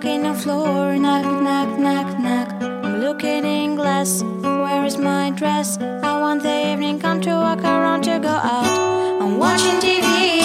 walking on floor, knock, knock, knock, knock. I'm looking in glass, where is my dress? I want the evening come to walk around to go out. I'm watching TV.